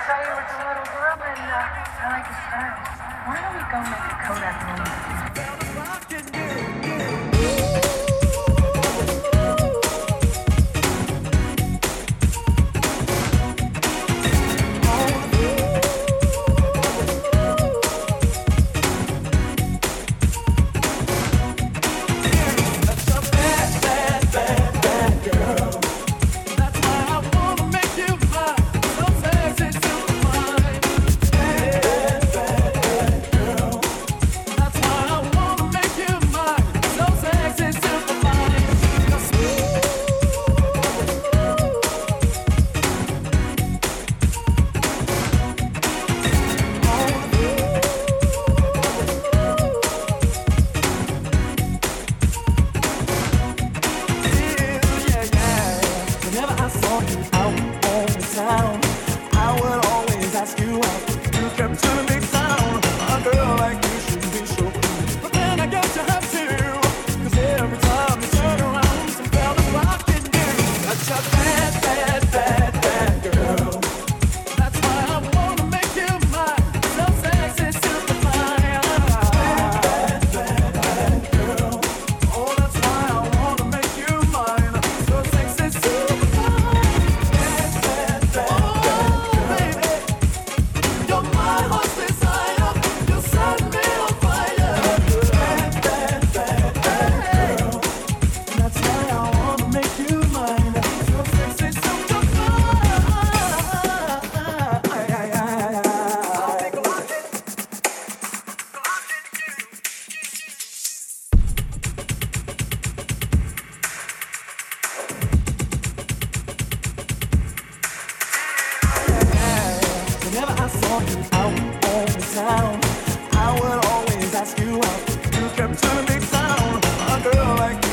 saw you with the little girl, and I like your style. Why don't we go make a Kodak moment? Whenever I saw you out on the town, I would always ask you out. You kept turning me down, a girl like